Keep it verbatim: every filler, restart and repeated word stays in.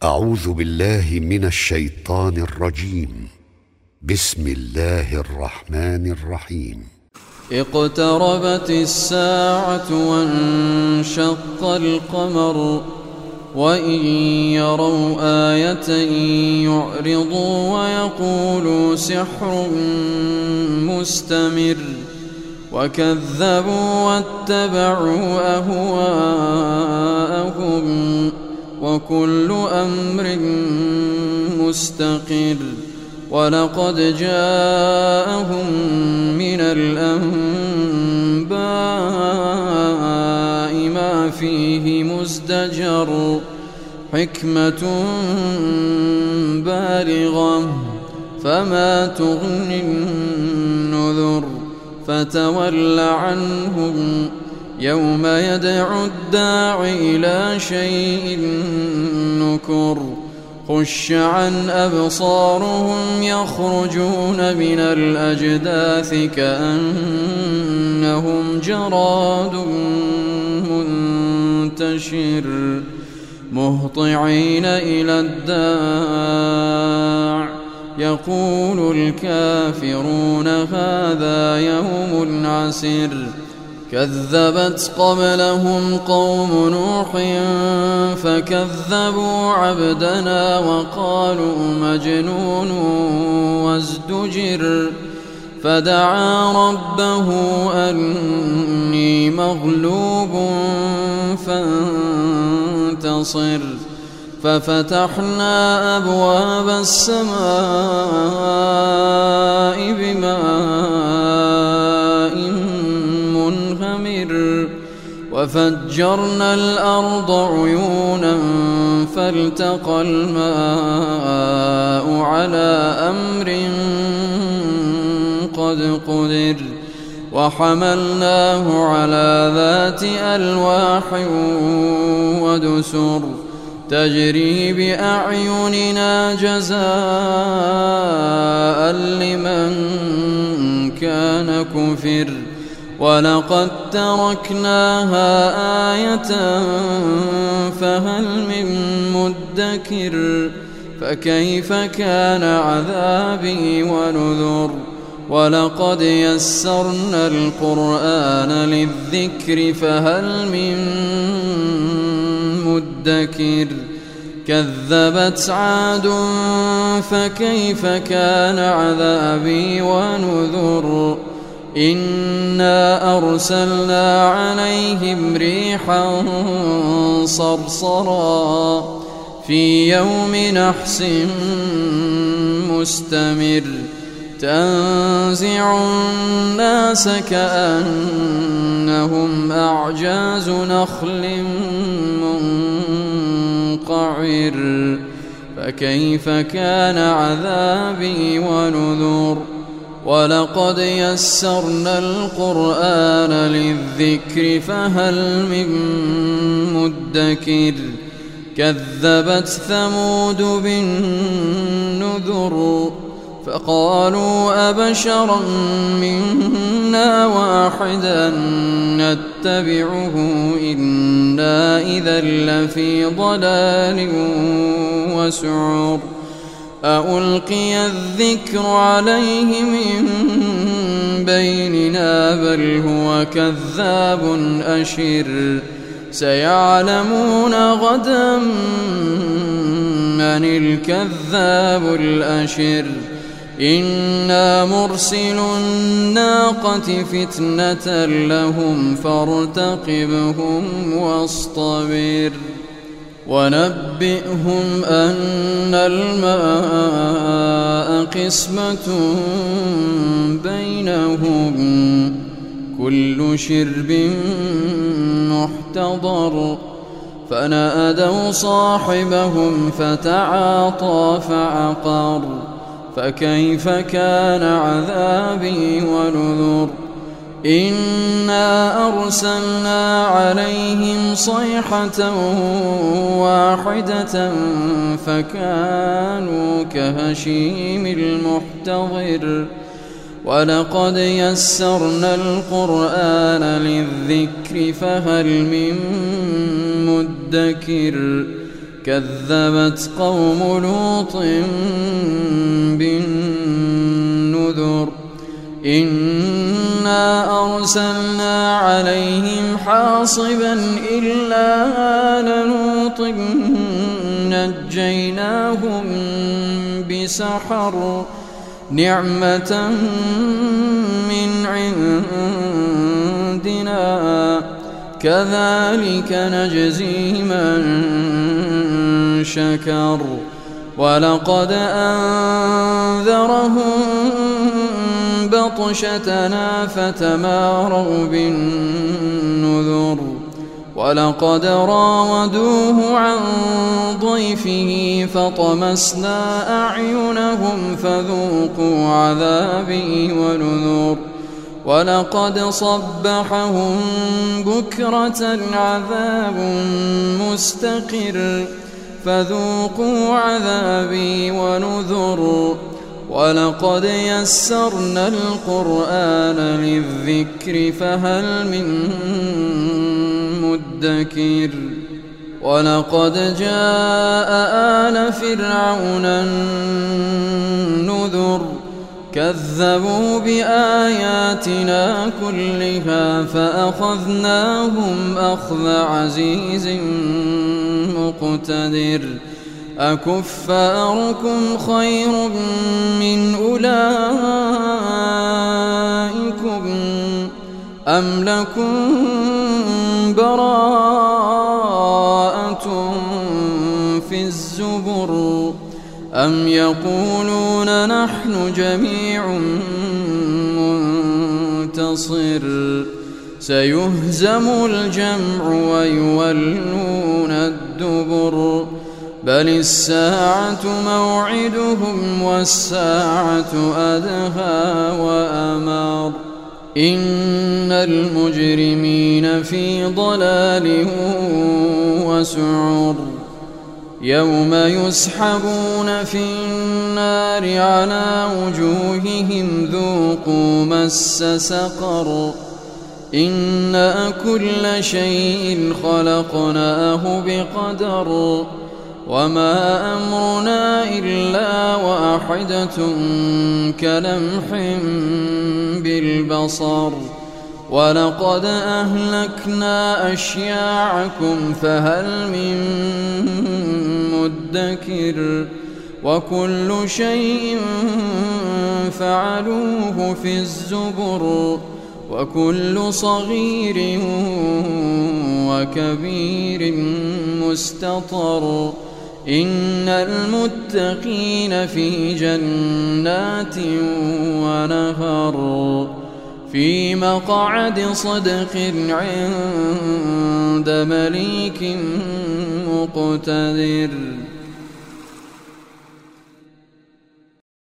أعوذ بالله من الشيطان الرجيم. بسم الله الرحمن الرحيم. اقتربت الساعة وانشق القمر وإن يروا آية يعرضوا ويقولوا سحر مستمر وكذبوا واتبعوا أهواءهم وكل أمر مستقر ولقد جاءهم من الأنباء ما فيه مزدجر حكمة بالغة فما تغني النذر فتول عنهم يوم يدعو الداع إلى شيء نكر خش عن أبصارهم يخرجون من الأجداث كأنهم جراد منتشر مهطعين إلى الداع يقول الكافرون هذا يوم عسر كذبت قبلهم قوم نوح فكذبوا عبدنا وقالوا مجنون وازدجر فدعا ربه أني مغلوب فانتصر ففتحنا أبواب السماء بماء منهمر وفجرنا الأرض عيونا فالتقى الماء على أمر قد قدر وحملناه على ذات ألواح ودسر تجري بأعيننا جزاء لمن كان كفر ولقد تركناها آية فهل من مدكر فكيف كان عذابي ونذر ولقد يسرنا القرآن للذكر فهل من مدكر كذبت عاد فكيف كان عذابي ونذر إنا أرسلنا عليهم ريحا صرصرا في يوم نحس مستمر تنزع الناس كأنهم أعجاز نخل منقعر فكيف كان عذابي ونذر ولقد يسرنا القرآن للذكر فهل من مدكر كذبت ثمود بالنذر فقالوا أبشرا منا واحدا نتبعه إنا إذا لفي ضلال وسعر أألقي الذكر عليه من بيننا بل هو كذاب أشر سيعلمون غدا من الكذاب الأشر إنا مرسل الناقة فتنة لهم فارتقبهم واصطبر ونبئهم أن الماء قسمة بينهم كل شرب محتضر فنادوا صاحبهم فتعاطى فعقر فكيف كان عذابي ونذر إنا أرسلنا عليهم صيحة واحدة فكانوا كهشيم المحتضر ولقد يسرنا القرآن للذكر فهل من مدكر كذبت قوم لوط بالنذر إنا أرسلنا عليهم حاصبا إلا آل لوط نجيناهم بسحر نعمة من عندنا كذلك نجزي من شكر ولقد أنذرهم بطشتنا فتماروا بالنذر ولقد راودوه عن ضيفه فطمسنا أعينهم فذوقوا عذابي ونذر ولقد صبحهم بكرة عذاب مستقر فذوقوا عذابي ونذر ولقد يسرنا القرآن للذكر فهل من مدكر ولقد جاء آل فرعون النذر كذبوا بآياتنا كلها فأخذناهم أخذ عزيز مقتدر أكفاركم خير من أولئكم أم لكم براءة في الزبر أم يقولون نحن جميع منتصر سيهزم الجمع ويولون الدبر بل الساعة موعدهم والساعة أدهى وأمر إن المجرمين في ضلال وسعر يوم يسحبون في النار على وجوههم ذوقوا مس سقر إنا كل شيء خلقناه بقدر وما أمرنا إلا واحدة كلمح بالبصر ولقد أهلكنا أشياعكم فهل من مدكر وكل شيء فعلوه في الزبر وكل صغير وكبير مستطر إن المتقين في جنات ونهر في مقعد صدق عند مليك مقتدر.